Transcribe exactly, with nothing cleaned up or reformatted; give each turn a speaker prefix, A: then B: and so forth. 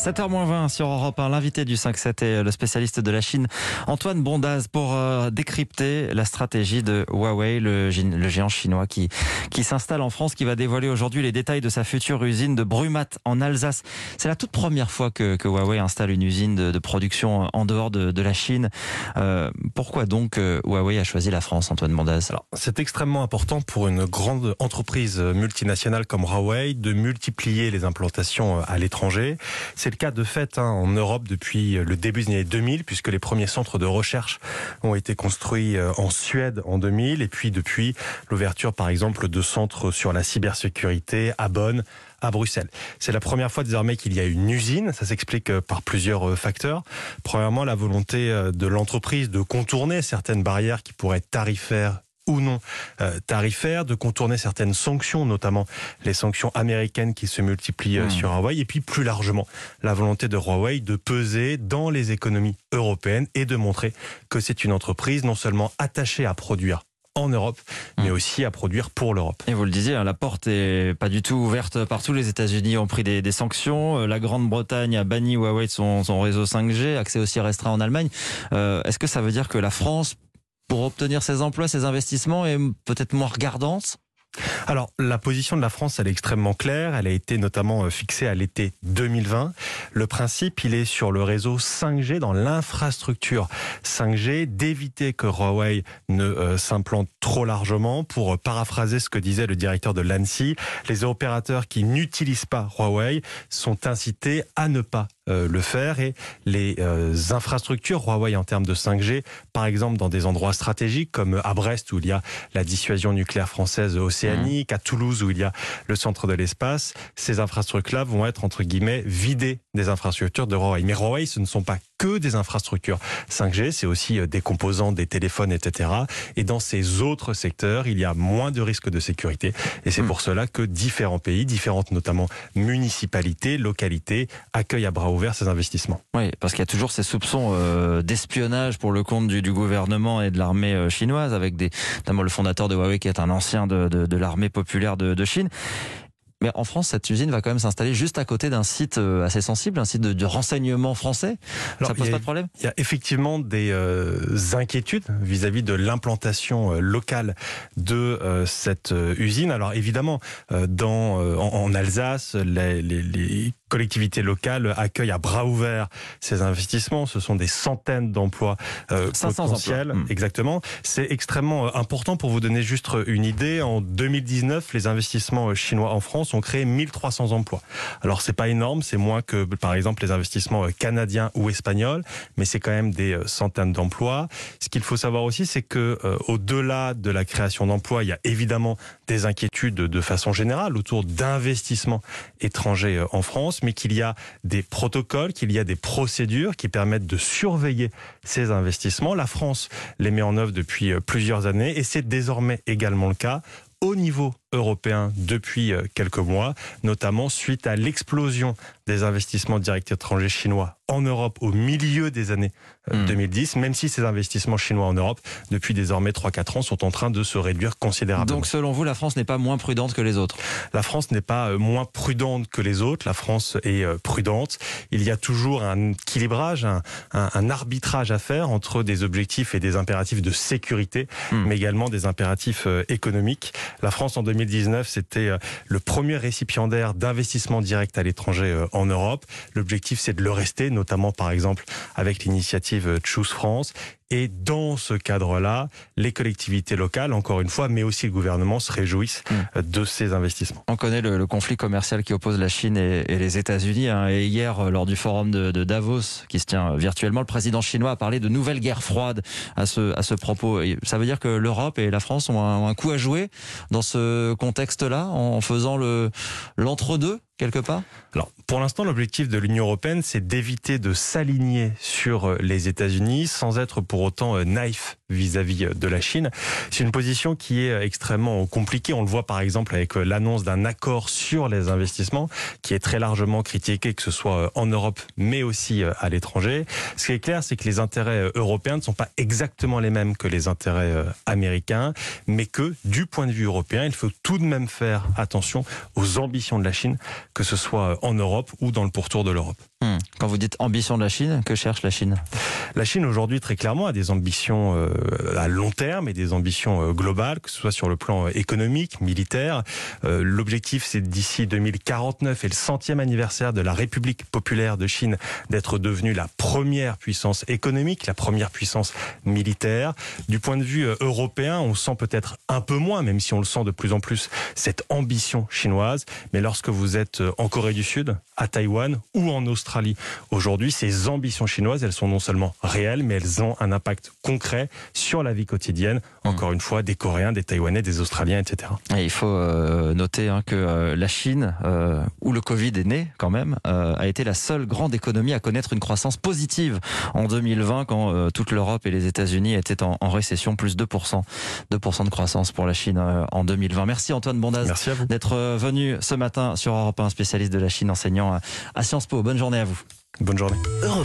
A: sept heures moins vingt sur Europe un, l'invité du cinq sept est le spécialiste de la Chine, Antoine Bondaz, pour euh, décrypter la stratégie de Huawei, le, le géant chinois qui, qui s'installe en France, qui va dévoiler aujourd'hui les détails de sa future usine de Brumat en Alsace. C'est la toute première fois que, que Huawei installe une usine de, de production en dehors de, de la Chine. Euh, pourquoi donc euh, Huawei a choisi la France, Antoine Bondaz?
B: Alors, c'est extrêmement important pour une grande entreprise multinationale comme Huawei de multiplier les implantations à l'étranger. C'est le cas de fait hein, en Europe depuis le début des années deux mille, puisque les premiers centres de recherche ont été construits en Suède en deux mille, et puis depuis l'ouverture par exemple de centres sur la cybersécurité à Bonn, à Bruxelles. C'est la première fois désormais qu'il y a une usine. Ça s'explique par plusieurs facteurs. Premièrement, la volonté de l'entreprise de contourner certaines barrières qui pourraient être tarifaires ou non euh, tarifaires, de contourner certaines sanctions, notamment les sanctions américaines qui se multiplient euh, mmh. sur Huawei, et puis plus largement la volonté de Huawei de peser dans les économies européennes et de montrer que c'est une entreprise non seulement attachée à produire en Europe, mais aussi à produire pour l'Europe.
A: Et vous le disiez, la porte est pas du tout ouverte partout. Les États-Unis ont pris des, des sanctions. La Grande-Bretagne a banni Huawei de son, son réseau cinq G, accès aussi restreint en Allemagne. Euh, est-ce que ça veut dire que la France, pour obtenir ses emplois, ses investissements, est peut-être moins regardante?
B: Alors, la position de la France, elle est extrêmement claire. Elle a été notamment fixée à l'été deux mille vingt. Le principe, il est sur le réseau cinq G, dans l'infrastructure cinq G, d'éviter que Huawei ne euh, s'implante trop largement. Pour paraphraser ce que disait le directeur de l'ANSSI, les opérateurs qui n'utilisent pas Huawei sont incités à ne pas Euh, le faire, et les euh, infrastructures Huawei en termes de cinq G, par exemple dans des endroits stratégiques comme à Brest où il y a la dissuasion nucléaire française océanique, à Toulouse où il y a le centre de l'espace, ces infrastructures-là vont être entre guillemets vidées des infrastructures de Huawei. Mais Huawei, ce ne sont pas que des infrastructures cinq G, c'est aussi des composants des téléphones, et cetera. Et dans ces autres secteurs, il y a moins de risques de sécurité. Et c'est mmh. pour cela que différents pays, différentes notamment municipalités, localités, accueillent à bras ouverts ces investissements.
A: Oui, parce qu'il y a toujours ces soupçons euh, d'espionnage pour le compte du, du gouvernement et de l'armée euh, chinoise, avec des, notamment le fondateur de Huawei qui est un ancien de, de, de l'armée populaire de, de Chine. Mais en France, cette usine va quand même s'installer juste à côté d'un site assez sensible, un site de, de renseignement français. Alors, ça pose
B: a,
A: pas de problème?
B: Il y a effectivement des euh, inquiétudes vis-à-vis de l'implantation euh, locale de euh, cette euh, usine. Alors évidemment, euh, dans, euh, en, en Alsace, les, les, les collectivités locales accueillent à bras ouverts ces investissements. Ce sont des centaines d'emplois euh, potentiels. Emplois. Mmh. Exactement. C'est extrêmement important. Pour vous donner juste une idée, en deux mille dix-neuf, les investissements chinois en France ont créé mille trois cents emplois. Alors c'est pas énorme, c'est moins que par exemple les investissements canadiens ou espagnols, mais c'est quand même des centaines d'emplois. Ce qu'il faut savoir aussi, c'est que euh, au-delà de la création d'emplois, il y a évidemment des inquiétudes de façon générale autour d'investissements étrangers en France, mais qu'il y a des protocoles, qu'il y a des procédures qui permettent de surveiller ces investissements. La France les met en œuvre depuis plusieurs années, et c'est désormais également le cas au niveau européen depuis quelques mois, notamment suite à l'explosion des investissements directs étrangers chinois en Europe au milieu des années mmh. deux mille dix, même si ces investissements chinois en Europe, depuis désormais trois à quatre ans, sont en train de se réduire considérablement.
A: Donc selon vous, la France n'est pas moins prudente que les autres?
B: La France n'est pas moins prudente que les autres, la France est prudente. Il y a toujours un équilibrage, un, un, un arbitrage à faire entre des objectifs et des impératifs de sécurité, mmh. mais également des impératifs économiques. La France en deux mille dix-neuf, c'était le premier récipiendaire d'investissements directs à l'étranger en Europe. L'objectif, c'est de le rester, notamment par exemple avec l'initiative Choose France. Et dans ce cadre-là, les collectivités locales, encore une fois, mais aussi le gouvernement, se réjouissent mmh. de ces investissements.
A: On connaît le, le conflit commercial qui oppose la Chine et, et les États-Unis. Hein. Et hier, lors du forum de, de Davos, qui se tient virtuellement, le président chinois a parlé de nouvelle guerre froide à ce, à ce propos. Et ça veut dire que l'Europe et la France ont un, ont un coup à jouer dans ce contexte-là, en faisant le, l'entre-deux quelque part?
B: Alors, pour l'instant, l'objectif de l'Union européenne, c'est d'éviter de s'aligner sur les États-Unis sans être pour autant naïf vis-à-vis de la Chine. C'est une position qui est extrêmement compliquée. On le voit par exemple avec l'annonce d'un accord sur les investissements qui est très largement critiqué, que ce soit en Europe mais aussi à l'étranger. Ce qui est clair, c'est que les intérêts européens ne sont pas exactement les mêmes que les intérêts américains, mais que du point de vue européen, il faut tout de même faire attention aux ambitions de la Chine, que ce soit en Europe ou dans le pourtour de l'Europe.
A: Hum. Quand vous dites ambition de la Chine, que cherche la Chine ?
B: La Chine aujourd'hui très clairement a des ambitions euh, à long terme et des ambitions euh, globales, que ce soit sur le plan euh, économique, militaire. Euh, l'objectif c'est d'ici deux mille quarante-neuf et le centième anniversaire de la République populaire de Chine d'être devenue la première puissance économique, la première puissance militaire. Du point de vue euh, européen, on sent peut-être un peu moins, même si on le sent de plus en plus, cette ambition chinoise. Mais lorsque vous êtes en Corée du Sud, à Taïwan ou en Australie, aujourd'hui, ces ambitions chinoises, elles sont non seulement réelles, mais elles ont un impact concret sur la vie quotidienne, encore une fois, des Coréens, des Taïwanais, des Australiens, et cetera.
A: Et il faut euh, noter hein, que euh, la Chine, euh, où le Covid est né quand même, euh, a été la seule grande économie à connaître une croissance positive en deux mille vingt, quand euh, toute l'Europe et les États-Unis étaient en, en récession, plus deux pour cent, deux pour cent de croissance pour la Chine euh, en deux mille vingt. Merci Antoine Bondaz d'être venu ce matin sur Europe un, spécialiste de la Chine, enseignant à Sciences Po. Bonne journée à vous.
B: Bonne journée. Europe